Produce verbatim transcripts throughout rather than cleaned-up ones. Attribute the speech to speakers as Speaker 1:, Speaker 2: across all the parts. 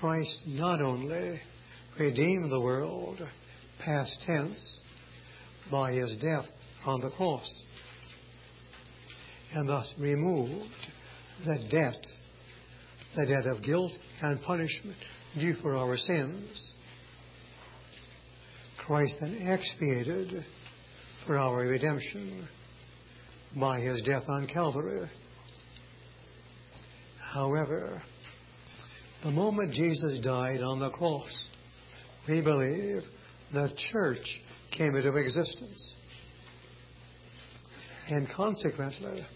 Speaker 1: Christ not only redeemed the world, past tense, by his death on the cross, and thus removed the debt, the debt of guilt and punishment due for our sins. Christ then expiated for our redemption by his death on Calvary. However, the moment Jesus died on the cross, we believe the church came into existence. And consequently,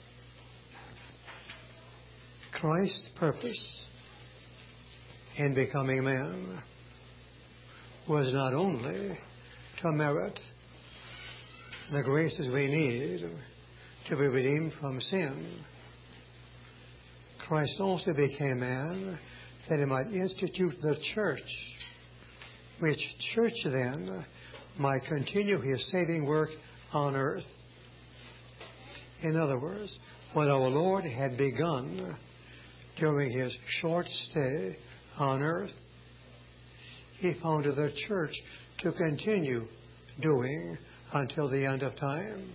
Speaker 1: Christ's purpose in becoming man was not only to merit the graces we need to be redeemed from sin. Christ also became man that he might institute the church, which church then might continue his saving work on earth. In other words, what our Lord had begun during his short stay on earth, he founded the church to continue doing until the end of time.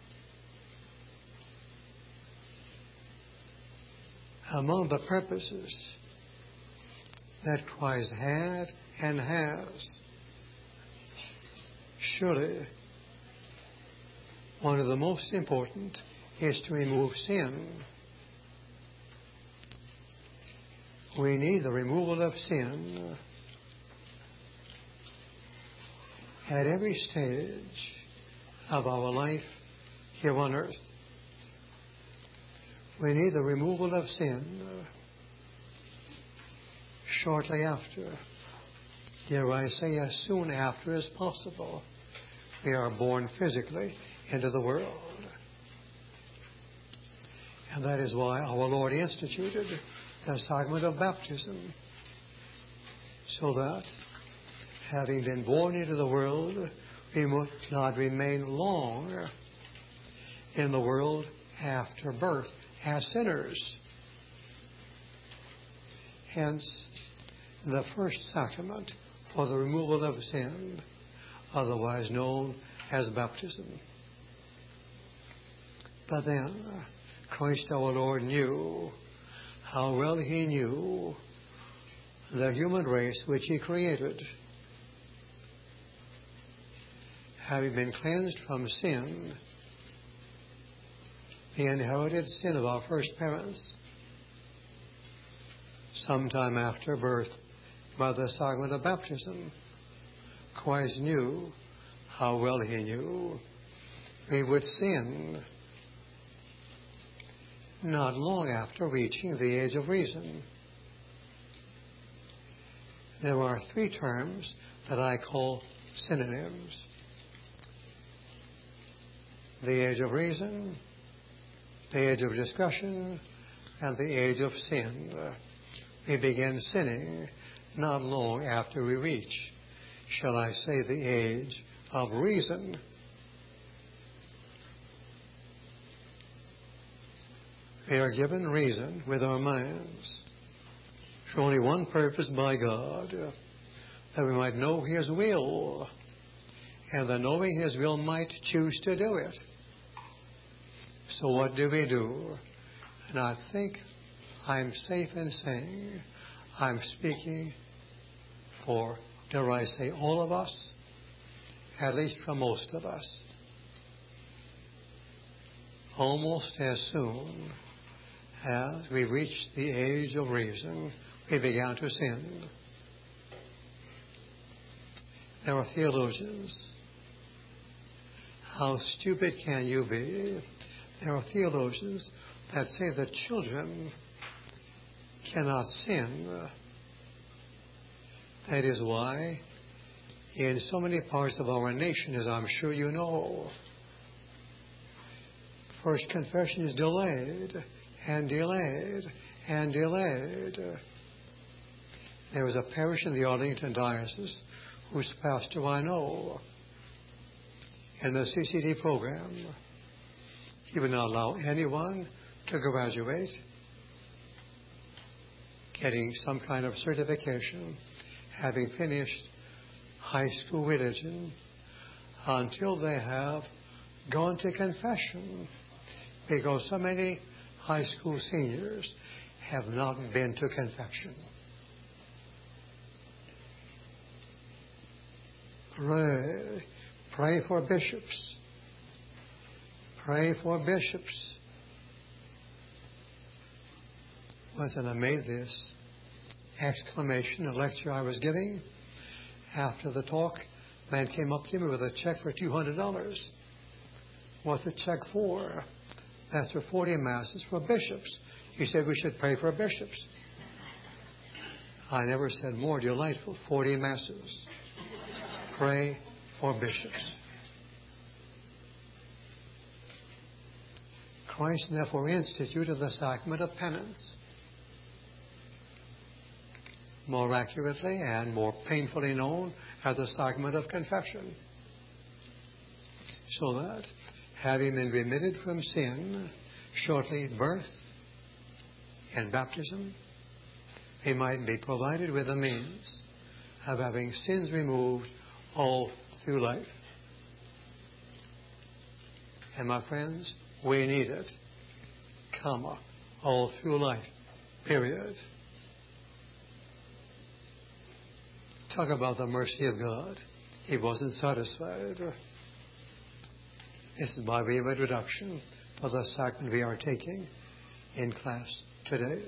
Speaker 1: Among the purposes that Christ had and has, surely one of the most important is to remove sin. We need the removal of sin at every stage of our life here on earth. We need the removal of sin shortly after. Here I say as soon after as possible we are born physically into the world. And that is why our Lord instituted the sacrament of baptism, so that, having been born into the world, we would not remain long in the world after birth as sinners. Hence, the first sacrament for the removal of sin, otherwise known as baptism. But then, Christ our Lord knew how well he knew the human race which he created. Having been cleansed from sin, the inherited sin of our first parents, sometime after birth, by the sacrament of baptism, Christ knew how well he knew we would sin not long after reaching the age of reason. There are three terms that I call synonyms: the age of reason, the age of discretion, and the age of sin. We begin sinning not long after we reach, shall I say, the age of reason. We are given reason with our minds for only one purpose by God, that we might know his will, and that knowing his will might choose to do it. So what do we do? And I think I'm safe in saying I'm speaking for, dare I say, all of us, at least for most of us. Almost as soon as we reached the age of reason, we began to sin. There are theologians. How stupid can you be? There are theologians that say that children cannot sin. That is why in so many parts of our nation, as I'm sure you know, first confession is delayed and delayed and delayed. There was a parish in the Arlington Diocese whose pastor I know, in the C C D program, he would not allow anyone to graduate getting some kind of certification, having finished high school religion, until they have gone to confession, because so many high school seniors have not been to confession. Pray. Pray for bishops. Pray for bishops. Wasn't I made this exclamation, a lecture I was giving. After the talk, man came up to me with a check for two hundred dollars. What's the check for? That's for forty masses for bishops. He said we should pray for bishops. I never said more delightful. forty masses. Pray for bishops. Christ therefore instituted the sacrament of penance. More accurately and more painfully known as the sacrament of confession. So that, having been remitted from sin shortly at birth and baptism, he might be provided with the means of having sins removed all through life. And my friends, we need it, comma, all through life, period. Talk about the mercy of God. He wasn't satisfied. This is by way of introduction for the sacrament we are taking in class today.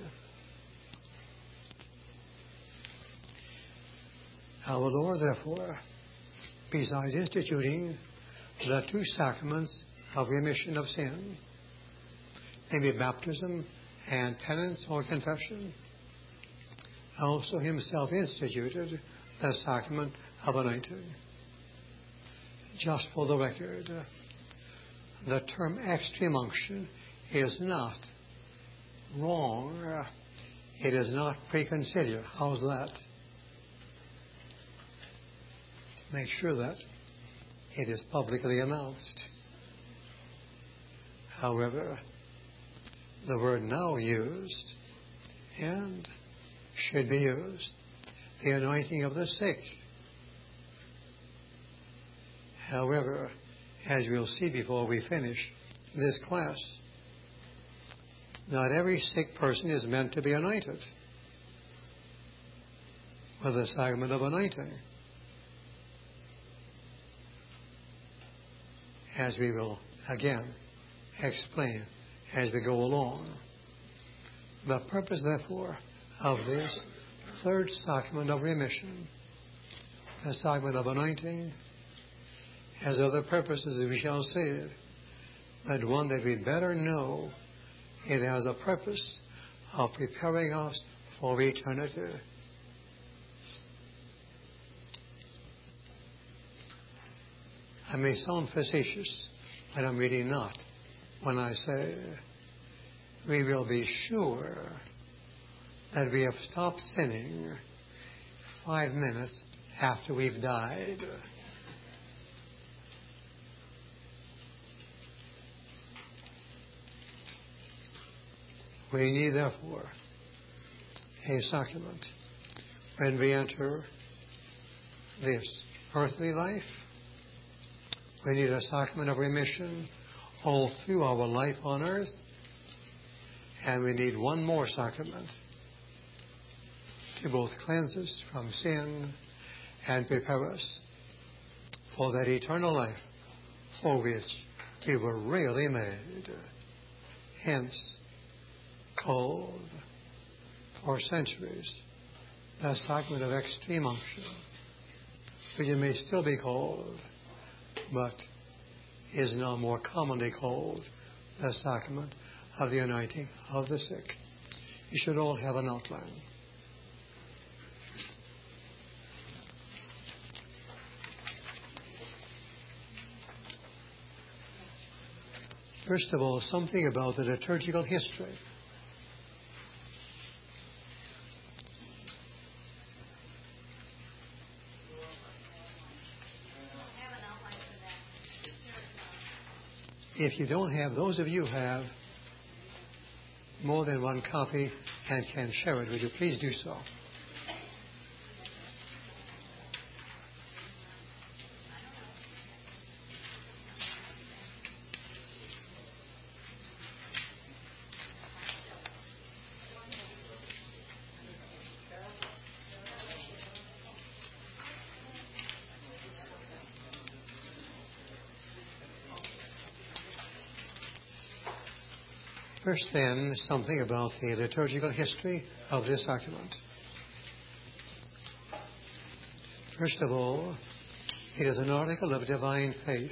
Speaker 1: Our Lord, therefore, besides instituting the two sacraments of remission of sin, namely baptism and penance or confession, also himself instituted the sacrament of anointing. Just for the record, the term extreme unction is not wrong. It is not preconsidered. How's that? Make sure that it is publicly announced. However, the word now used and should be used, the anointing of the sick. However, as we'll see before we finish this class, not every sick person is meant to be anointed with the sacrament of anointing. As we will again explain as we go along. The purpose, therefore, of this third sacrament of remission, the sacrament of anointing, has other purposes, as we shall see, but one that we better know, it has a purpose of preparing us for eternity. I may sound facetious, but I'm really not when I say we will be sure that we have stopped sinning five minutes after we've died. We need, therefore, a sacrament when we enter this earthly life. We need a sacrament of remission all through our life on earth. And we need one more sacrament to both cleanse us from sin and prepare us for that eternal life for which we were really made. Hence, called for centuries the sacrament of extreme unction, which it may still be called, but is now more commonly called the sacrament of the anointing of the sick. You should all have an outline. First of all, something about the liturgical history. If you don't have, those of you who have, more than one copy and can share it, would you please do so? First, then, something about the liturgical history of this sacrament. First of all, it is an article of divine faith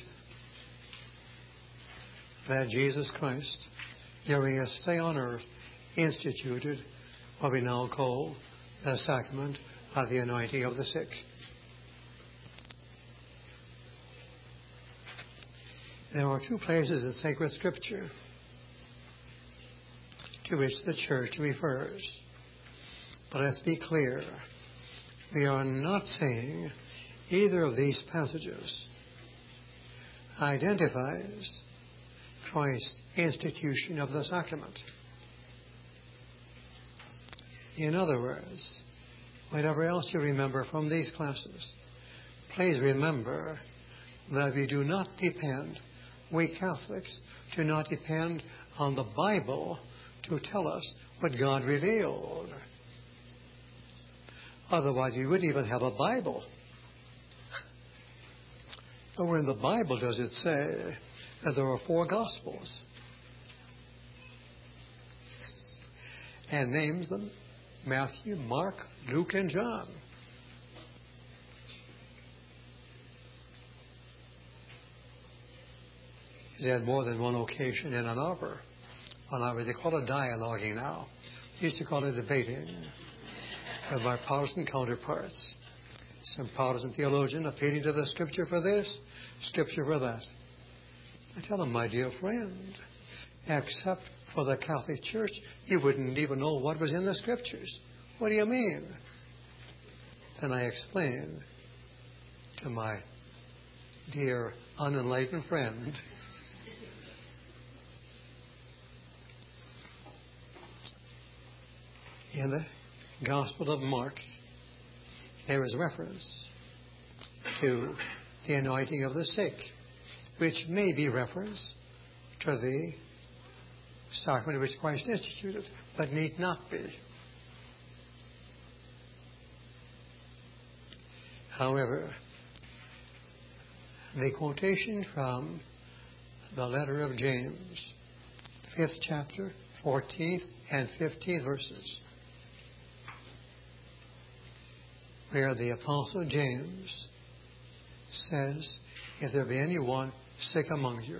Speaker 1: that Jesus Christ, during his stay on earth, instituted what we now call the sacrament of the anointing of the sick. There are two places in sacred Scripture to which the Church refers. But let's be clear. We are not saying either of these passages identifies Christ's institution of the sacrament. In other words, whatever else you remember from these classes, please remember that we do not depend, we Catholics do not depend on the Bible to tell us what God revealed. Otherwise, we wouldn't even have a Bible. Nowhere in the Bible does it say that there are four Gospels. And names them Matthew, Mark, Luke, and John. He had more than one occasion in an hour. On our, they call it dialoguing now. We used to call it debating with my Protestant counterparts. Some Protestant theologian appealing to the Scripture for this, Scripture for that. I tell them, my dear friend, except for the Catholic Church, you wouldn't even know what was in the Scriptures. What do you mean? Then I explain to my dear unenlightened friend, in the Gospel of Mark, there is reference to the anointing of the sick, which may be reference to the sacrament which Christ instituted, but need not be. However, the quotation from the letter of James, fifth chapter, fourteenth and fifteenth verses, where the Apostle James says, if there be anyone sick among you,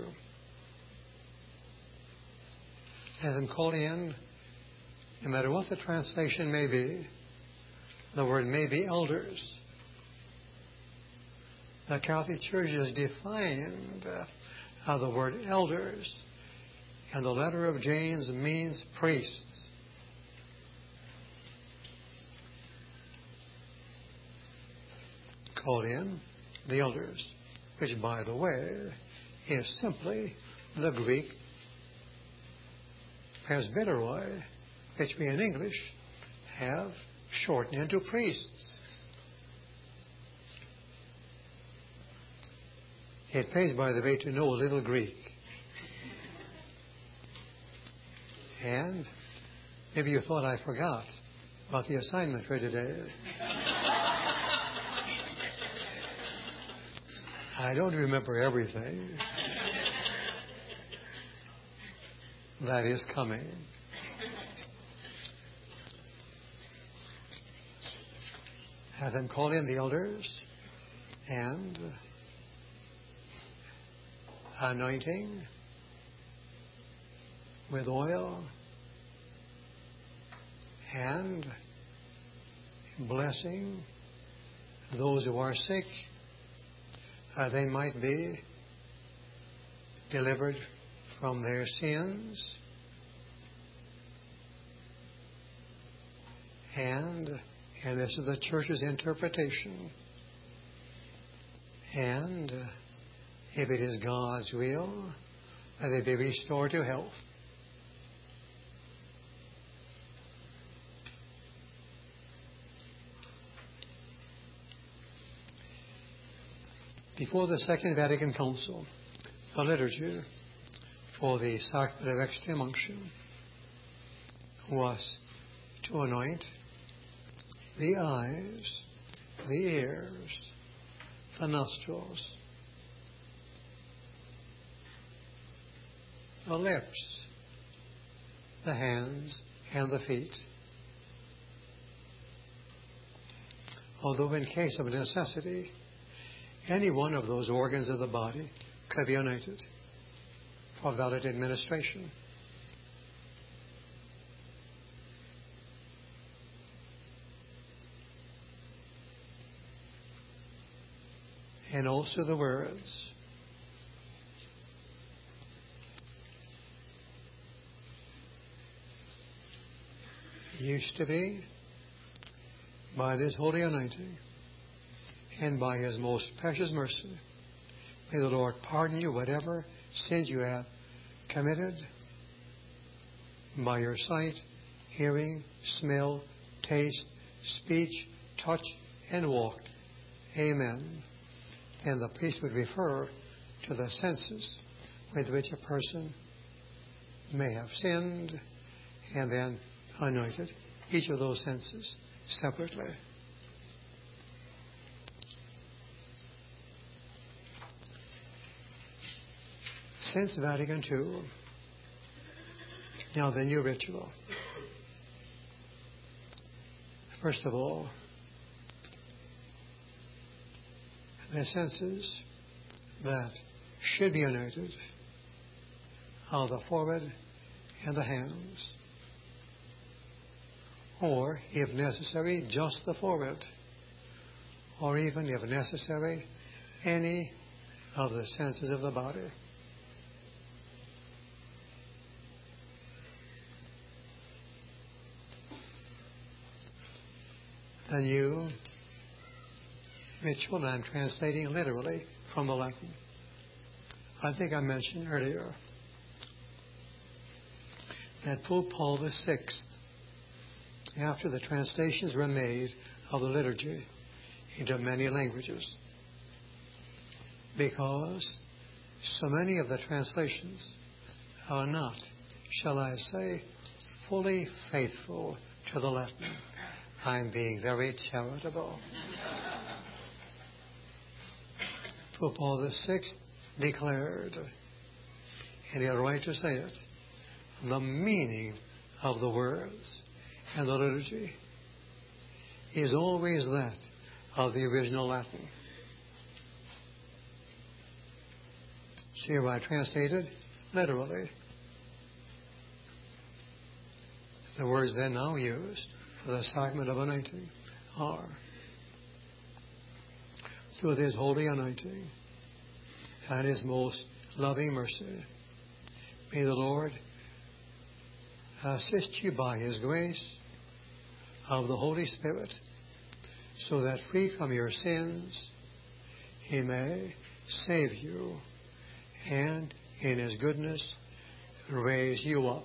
Speaker 1: let them call in, no matter what the translation may be, the word may be elders. The Catholic Church has defined uh, how the word elders in the letter of James means priests. Called in the elders, which, by the way, is simply the Greek presbyteroi, which we in English have shortened into priests. It pays, by the way, to know a little Greek. And maybe you thought I forgot about the assignment for today. I don't remember everything that is coming. Have them call in the elders and anointing with oil and blessing those who are sick, uh, they might be delivered from their sins, and and this is the Church's interpretation, and uh, if it is God's will, that they be restored to health. Before the Second Vatican Council, the liturgy for the sacrament of extreme unction was to anoint the eyes, the ears, the nostrils, the lips, the hands, and the feet. Although in case of necessity, any one of those organs of the body could be anointed for valid administration. And also the words, used to be, by this holy anointing and by His most precious mercy, may the Lord pardon you whatever sins you have committed by your sight, hearing, smell, taste, speech, touch, and walk. Amen. And the priest would refer to the senses with which a person may have sinned and then anointed each of those senses separately. Since Vatican Two, now the new ritual. First of all, the senses that should be anointed are the forehead and the hands, or, if necessary, just the forehead, or even, if necessary, any of the senses of the body. The new ritual, I'm translating literally from the Latin. I think I mentioned earlier that Pope Paul the Sixth, after the translations were made of the liturgy into many languages, because so many of the translations are not, shall I say, fully faithful to the Latin. I'm being very charitable. Pope Paul the Sixth declared, and he had a right to say it, the meaning of the words and the liturgy is always that of the original Latin. So here I translated literally. The words then now used for the sacrament of anointing are, through His holy anointing and His most loving mercy, may the Lord assist you by His grace of the Holy Spirit, so that free from your sins, He may save you and in His goodness raise you up.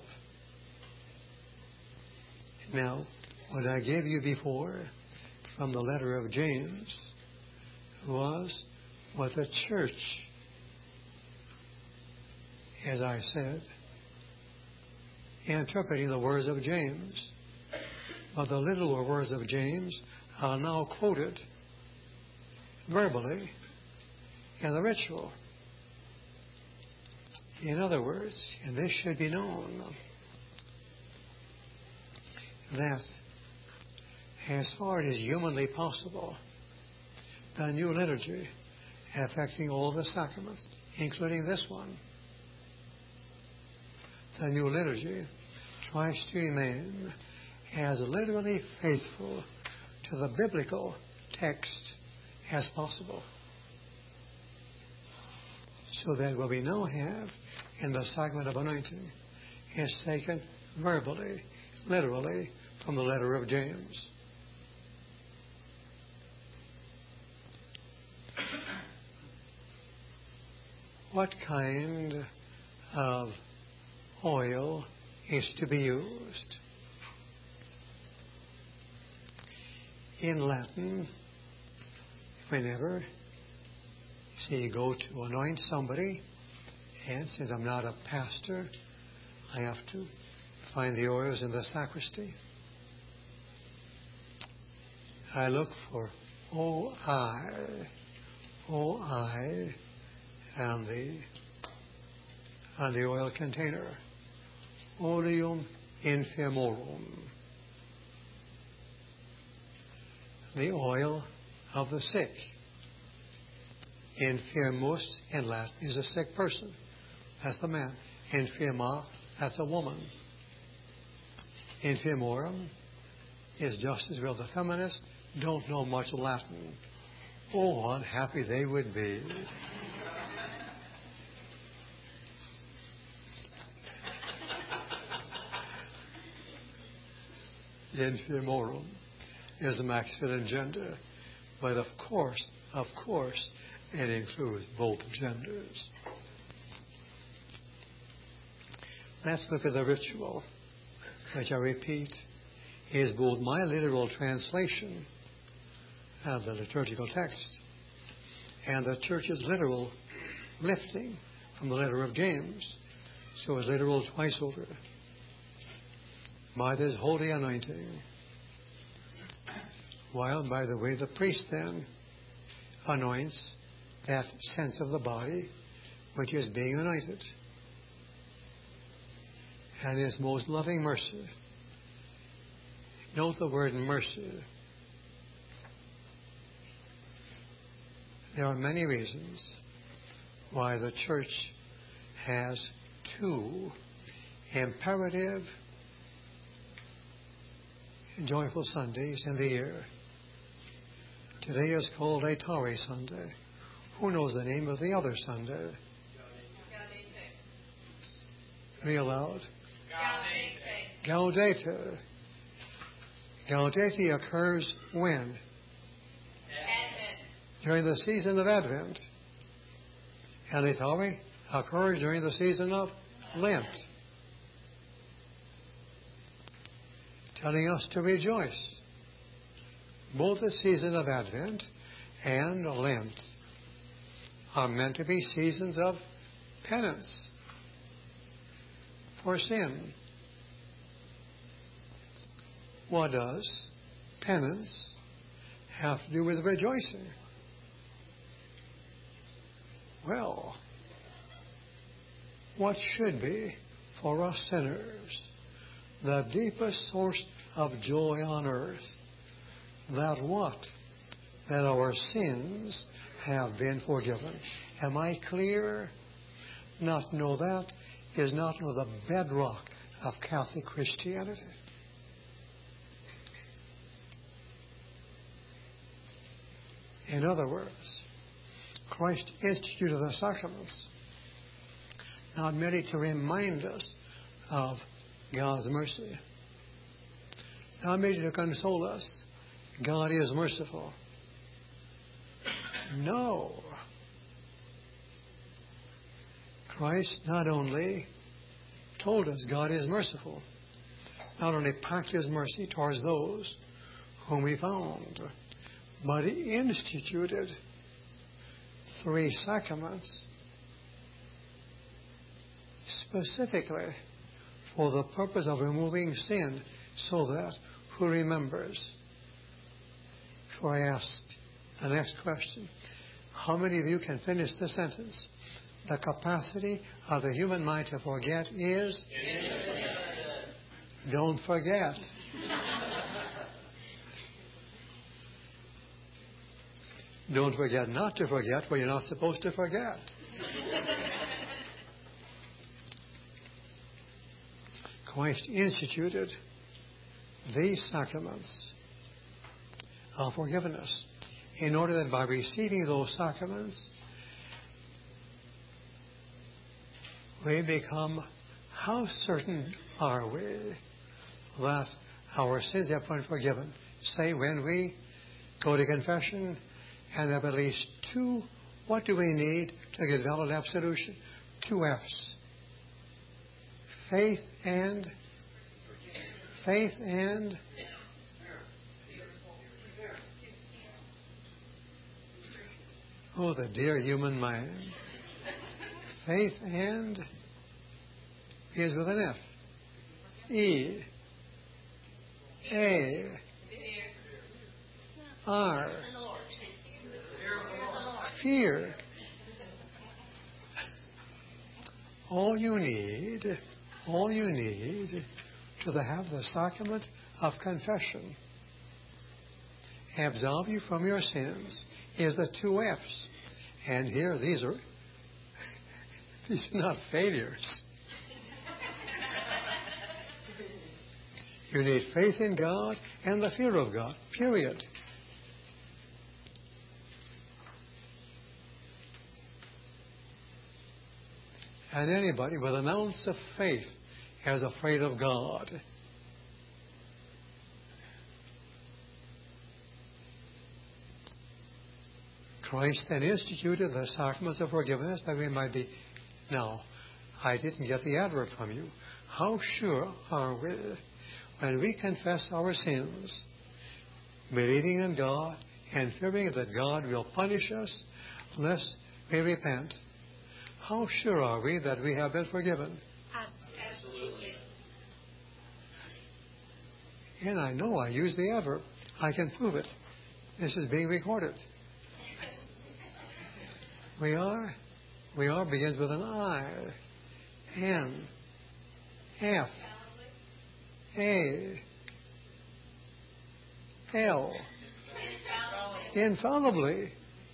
Speaker 1: Now, what I gave you before from the letter of James was what the church, as I said, interpreting the words of James. But the little words of James are now quoted verbally in the ritual. In other words, and this should be known, that as far as humanly possible, the new liturgy affecting all the sacraments, including this one, the new liturgy tries to remain as literally faithful to the biblical text as possible, so that what we now have in the sacrament of anointing is taken verbally, literally, from the letter of James. What kind of oil is to be used? In Latin, whenever See, you go to anoint somebody, and since I'm not a pastor, I have to find the oils in the sacristy. I look for O I, O I, and the and the oil container, Oleum infirmorum, the oil of the sick. Infirmus in Latin is a sick person. That's the man. Infirma, that's a woman. Infirmorum is just as well. The feminists don't know much Latin. Oh, unhappy they would be. Infirmorum is a masculine gender. But of course, of course, it includes both genders. Let's look at the ritual, which I repeat is both my literal translation of the liturgical text and the church's literal lifting from the letter of James. So it's literal twice over. By this holy anointing. While, by the way, the priest then anoints that sense of the body which is being anointed. And his most loving mercy. Note the word mercy. There are many reasons why the church has two imperative joyful Sundays in the year. Today is called Laetare Sunday. Who knows the name of the other Sunday? Read aloud. Gaudete. Gaudete. Gaudete occurs when?
Speaker 2: Advent.
Speaker 1: During the season of Advent. And Laetare occurs during the season of Lent. Telling us to rejoice. Both the season of Advent and Lent are meant to be seasons of penance for sin. What does penance have to do with rejoicing? Well, what should be for us sinners the deepest source of joy on earth? That what? That our sins have been forgiven. Am I clear? Not know that is not know the bedrock of Catholic Christianity. In other words, Christ instituted the sacraments not merely to remind us of God's mercy, not merely to console us. God is merciful. No. Christ not only told us God is merciful, not only practiced mercy towards those whom He found, but He instituted three sacraments specifically for the purpose of removing sin, so that who remembers? Before I ask the next question, how many of you can finish the sentence? The capacity of the human mind to forget is? Don't forget. Don't forget not to forget what you're not supposed to forget. Christ instituted these sacraments of forgiveness in order that by receiving those sacraments we become, how certain are we that our sins have been forgiven? Say, when we go to confession and have at least two, what do we need to get valid absolution? Two F's. Faith and faith and Oh, the dear human mind. Faith and is with an F. E. A. R. Fear. All you need, all you need to have the sacrament of confession absolve you from your sins is the two F's. And here, these are these are not failures. You need faith in God and the fear of God, period. And anybody with an ounce of faith is afraid of God. Christ then instituted the sacraments of forgiveness that we might be. Now, I didn't get the adverb from you. How sure are we when we confess our sins, believing in God and fearing that God will punish us unless we repent? How sure are we that we have been forgiven?
Speaker 2: Absolutely.
Speaker 1: And I know I use the adverb. I can prove it. This is being recorded. We are, we are begins with an I, N, F, A, L, infallibly.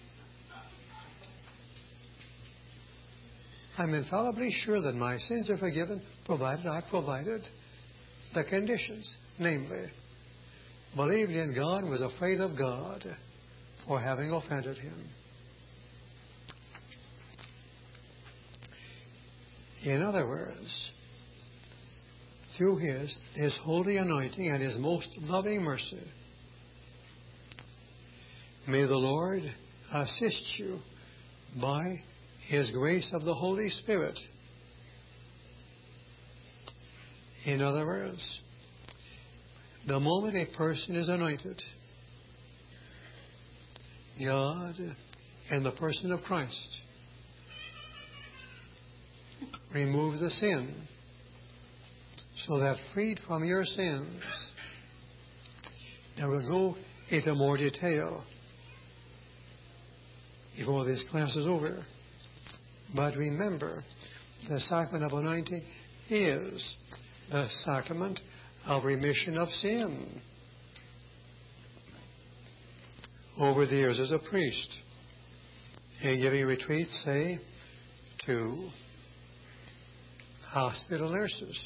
Speaker 1: I'm infallibly sure that my sins are forgiven, provided I provided the conditions, namely, believed in God and was afraid of God for having offended Him. In other words, through His, His holy anointing and His most loving mercy, may the Lord assist you by His grace of the Holy Spirit. In other words, the moment a person is anointed, God and the person of Christ remove the sin, so that freed from your sins, now we'll go into more detail before this class is over. But remember, the sacrament of anointing is the sacrament of remission of sin. Over the years as a priest, in giving retreats, say, to hospital nurses,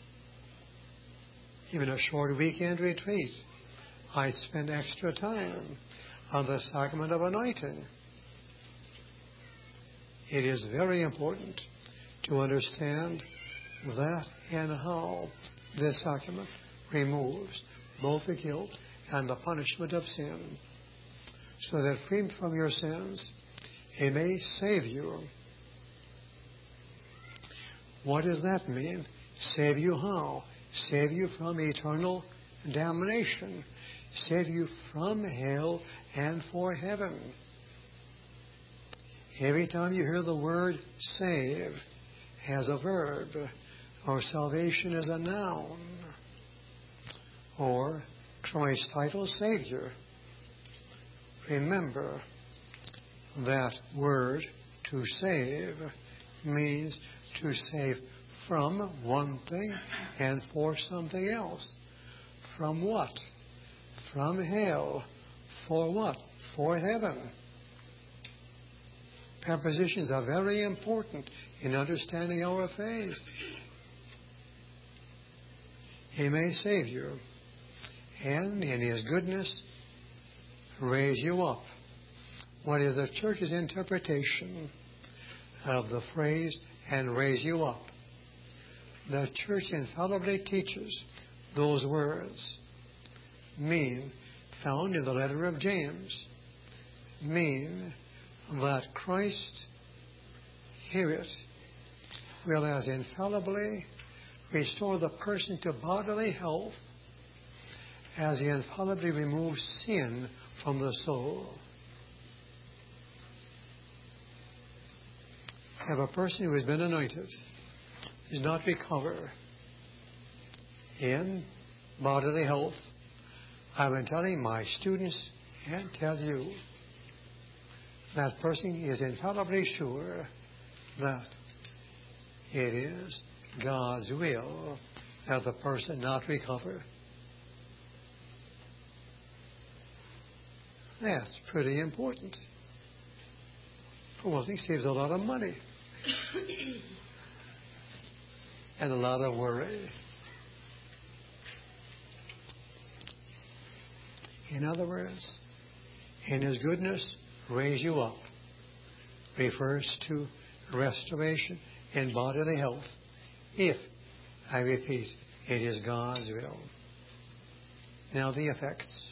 Speaker 1: even a short weekend retreat, I'd spend extra time on the sacrament of anointing. It is very important to understand that and how this sacrament removes both the guilt and the punishment of sin, so that freed from your sins, He may save you. What does that mean? Save you how? Save you from eternal damnation. Save you from hell and for heaven. Every time you hear the word save as a verb, or salvation as a noun, or Christ's title, Savior, remember that word to save means to save from one thing and for something else. From what? From hell. For what? For heaven. Prepositions are very important in understanding our faith. He may save you, and in His goodness raise you up. What is the Church's interpretation of the phrase, and raise you up? The Church infallibly teaches those words mean, found in the letter of James, mean that Christ, hear it, will as infallibly restore the person to bodily health as He infallibly removes sin from the soul. if a person who has been anointed does not recover in bodily health, I've been telling my students and tell you that person is infallibly sure that it is God's will that the person not recover. That's pretty important. For one thing, saves a lot of money and a lot of worry. In other words, in His goodness, raise you up refers to restoration in bodily health, if, I repeat, it is God's will. Now the effects.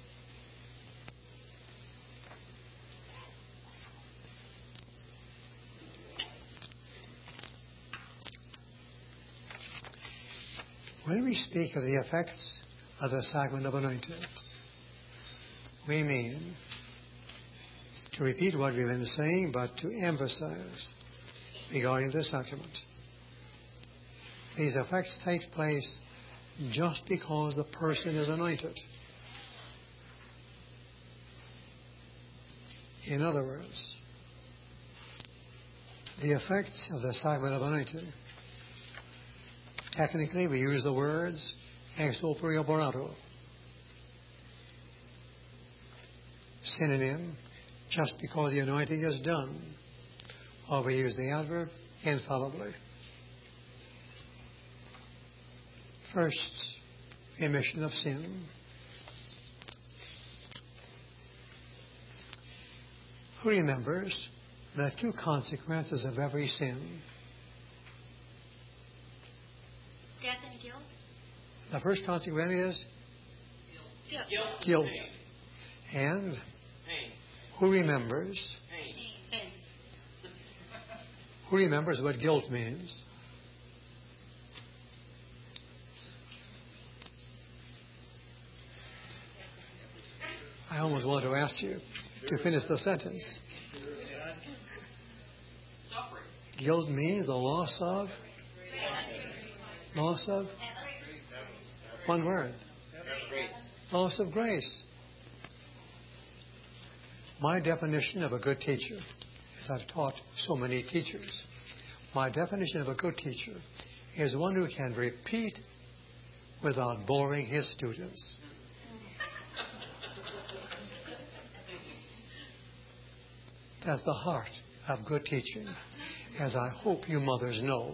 Speaker 1: When we speak of the effects of the sacrament of anointing, we mean, to repeat what we've been saying, but to emphasize regarding the sacrament. These effects take place just because the person is anointed. In other words, the effects of the sacrament of anointing, technically we use the words ex opere operato. Synonym, just because the anointing is done, or we use the adverb infallibly. First, remission of sin. Who remembers the two consequences of every sin?
Speaker 2: Death and guilt.
Speaker 1: The first consequence is
Speaker 2: Guilt.
Speaker 1: guilt. And
Speaker 3: Pain.
Speaker 1: who remembers?
Speaker 3: Pain.
Speaker 2: Pain.
Speaker 1: Who remembers what guilt means? I almost want to ask you to finish the sentence.
Speaker 3: Suffering.
Speaker 1: Guilt means the loss of? Loss of? One word.
Speaker 3: Grace.
Speaker 1: Loss of grace. My definition of a good teacher, as I've taught so many teachers, my definition of a good teacher is one who can repeat without boring his students. That's the heart of good teaching, as I hope you mothers know.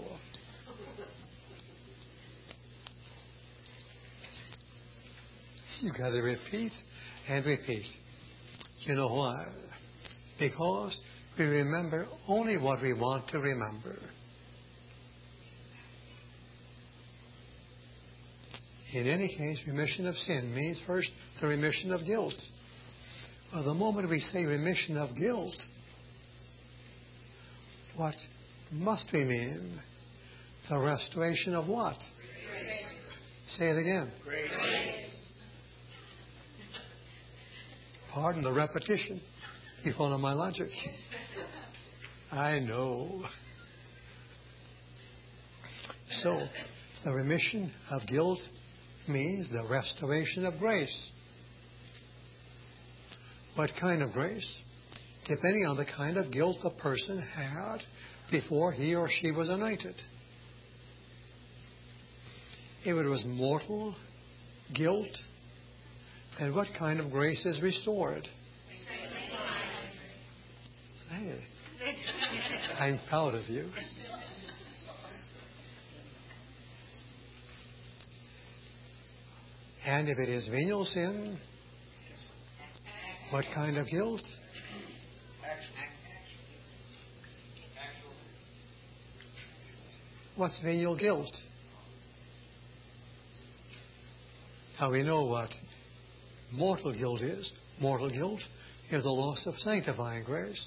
Speaker 1: You've got to repeat and repeat. You know why? Because we remember only what we want to remember. In any case, remission of sin means first the remission of guilt. Well, the moment we say remission of guilt, what must we mean? The restoration of what?
Speaker 2: Grace.
Speaker 1: Say it again.
Speaker 3: Grace.
Speaker 1: Pardon the repetition. You follow my logic? I know. So, the remission of guilt means the restoration of grace. What kind of grace? Depending on the kind of guilt the person had before he or she was anointed. If it was mortal guilt, then what kind of grace is restored? Say, I'm proud of you. And if it is venial sin, what kind of guilt? What's venial guilt? Now we know what mortal guilt is. Mortal guilt is the loss of sanctifying grace.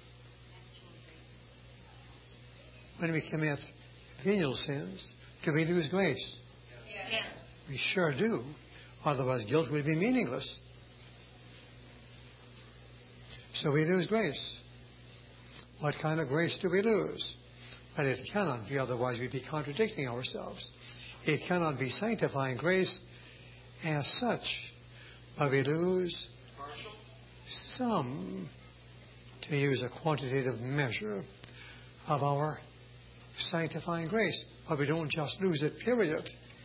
Speaker 1: When we commit venial sins, do we lose grace?
Speaker 2: Yes.
Speaker 1: We sure do. Otherwise, guilt would be meaningless. So we lose grace. What kind of grace do we lose? But it cannot be, otherwise we'd be contradicting ourselves. It cannot be sanctifying grace as such, but we lose
Speaker 3: Partial.
Speaker 1: some, to use a quantitative measure, of our sanctifying grace. But we don't just lose it, period.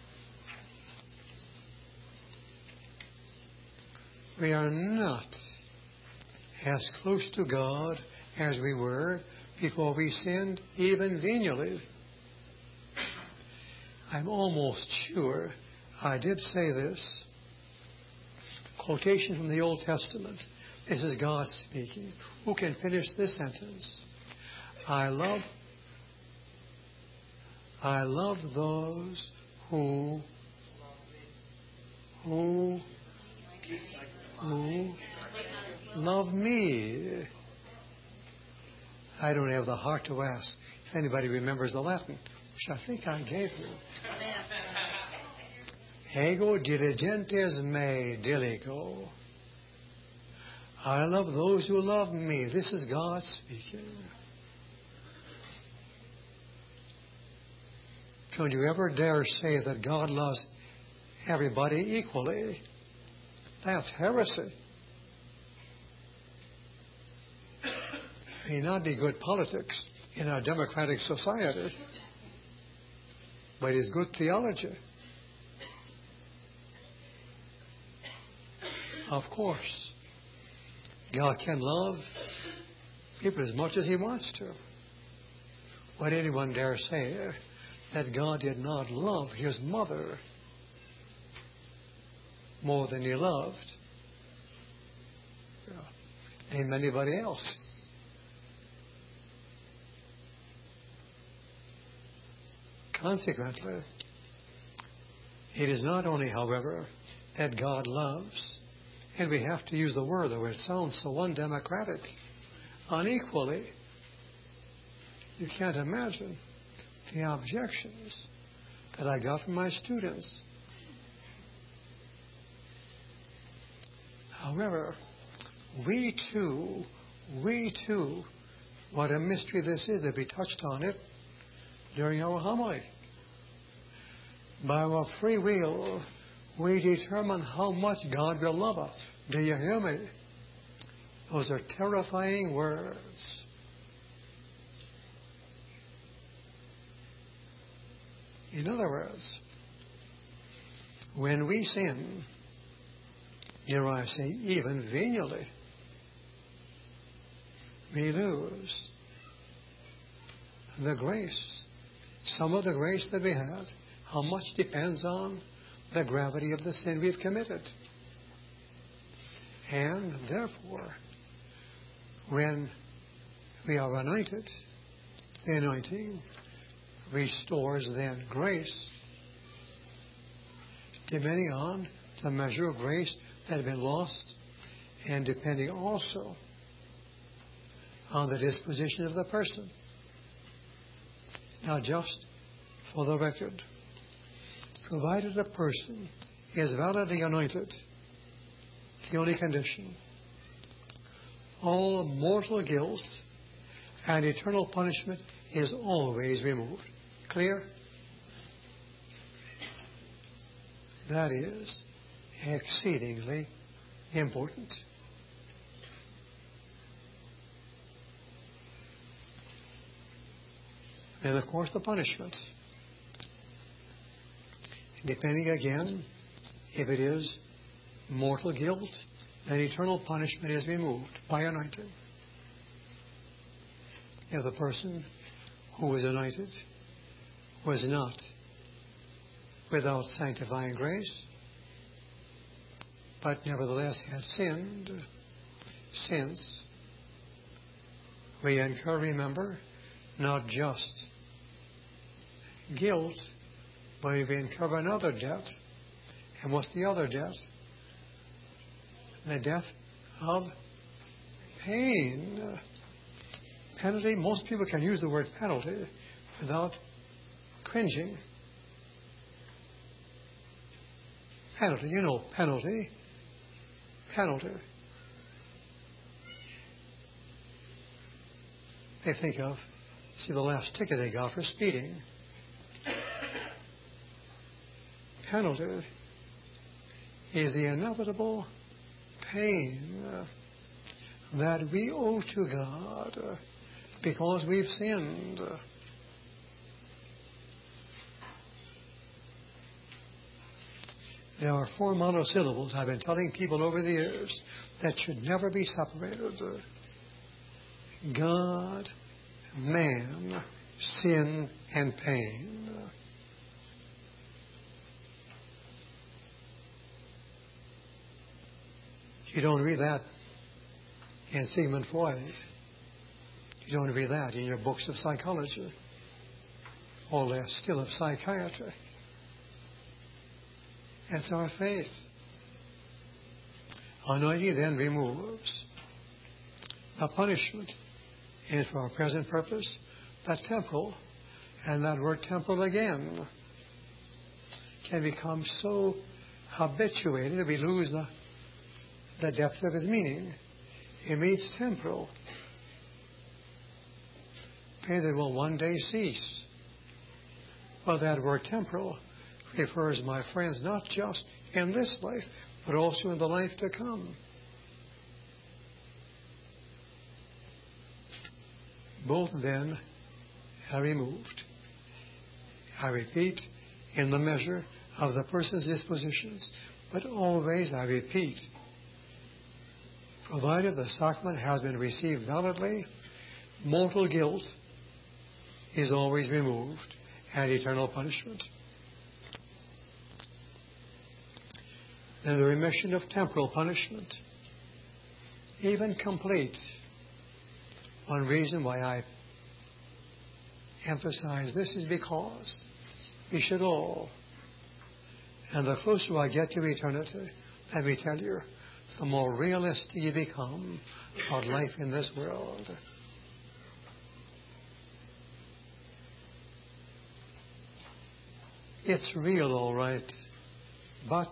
Speaker 1: We are not as close to God as we were before we sinned, even venially. I'm almost sure I did say this. Quotation from the Old Testament. This is God speaking. Who can finish this sentence? I love, I love those who, who, who love me. I don't have the heart to ask if anybody remembers the Latin, which I think I gave you. Ego diligentes me diligo. I love those who love me. This is God speaking. Don't you ever dare say that God loves everybody equally. That's heresy. May not be good politics in our democratic society, but it's good theology. Of course, God can love people as much as He wants to. Would anyone dare say that God did not love His mother more than He loved name anybody else? Consequently, it is not only, however, that God loves, and we have to use the word, though it sounds so undemocratic, unequally. You can't imagine the objections that I got from my students. However, we too, we too, what a mystery this is that we touched on it during our homily. By our free will, we determine how much God will love us. Do you hear me? Those are terrifying words. In other words, when we sin, dare I say, even venially, we lose the grace. Some of the grace that we had, how much depends on the gravity of the sin we've committed. And therefore, when we are anointed, the anointing restores then grace, depending on the measure of grace that had been lost, and depending also on the disposition of the person. Now, just for the record, provided a person is validly anointed, the only condition, all mortal guilt and eternal punishment is always removed. Clear? That is exceedingly important. And of course the punishment. Depending again, if it is mortal guilt, then eternal punishment is removed by anointing. If the person who was anointed was not without sanctifying grace, but nevertheless had sinned, since we incur, remember, not just guilt, but we incur another debt. And what's the other debt? The death of pain. Penalty, most people can use the word penalty without cringing. Penalty, you know, penalty. Penalty. they think of, see the last ticket they got for speeding. Penalty is the inevitable pain uh, that we owe to God uh, because we've sinned. There are four monosyllables I've been telling people over the years that should never be separated. God, man, sin, and pain. You don't read that in Sigmund Freud. You don't read that in your books of psychology, or less still of psychiatry. That's our faith. Anointing then removes the punishment, and for our present purpose, that temporal, and that word temporal again can become so habituated that we lose the, the depth of its meaning. It means temporal. Pain that will one day cease. Well, that word temporal refers, my friends, not just in this life, but also in the life to come. Both then are removed. I repeat, in the measure of the person's dispositions, but always, I repeat, provided the sacrament has been received validly, mortal guilt is always removed and eternal punishment. Then the remission of temporal punishment, even complete. One reason why I emphasize this is because we should all, and the closer I get to eternity, let me tell you, the more realistic you become about life in this world. It's real, all right, but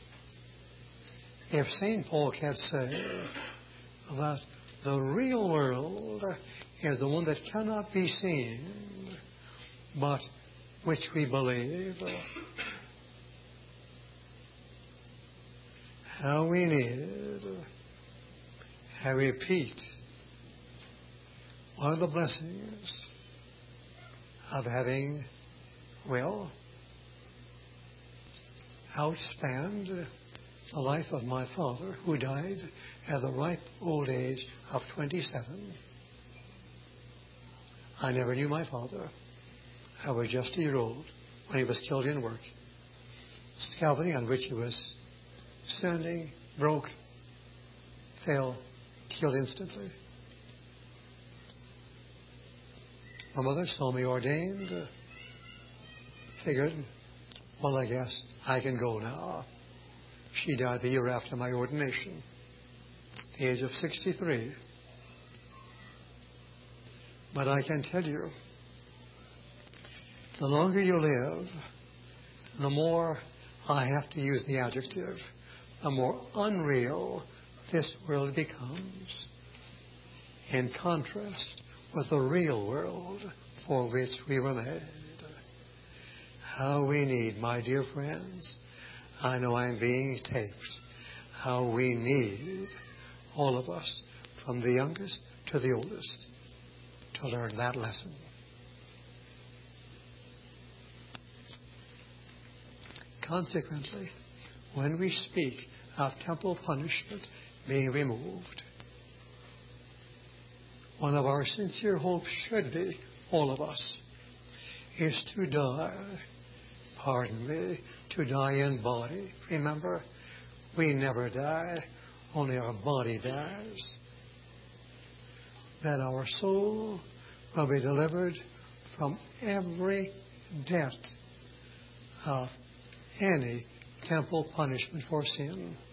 Speaker 1: if Saint Paul can say that the real world is the one that cannot be seen, but which we believe, how we need, I repeat, one of the blessings of having, well, outspanned the life of my father, who died at the ripe old age of twenty-seven. I never knew my father. I was just a year old when he was killed in work. Scaffolding on which he was standing broke, fell, killed instantly. My mother saw me ordained, figured, well, I guess I can go now. She died the year after my ordination, at the age of sixty-three. But I can tell you, the longer you live, the more, I have to use the adjective, the more unreal this world becomes, in contrast with the real world for which we were made. How we need, my dear friends, I know I'm being taped, how we need, all of us, from the youngest to the oldest, to learn that lesson. Consequently, when we speak of temporal punishment being removed, one of our sincere hopes should be, all of us, is to die, pardon me, to die in body. Remember, we never die, only our body dies. That our soul will be delivered from every debt of any temporal punishment for sin.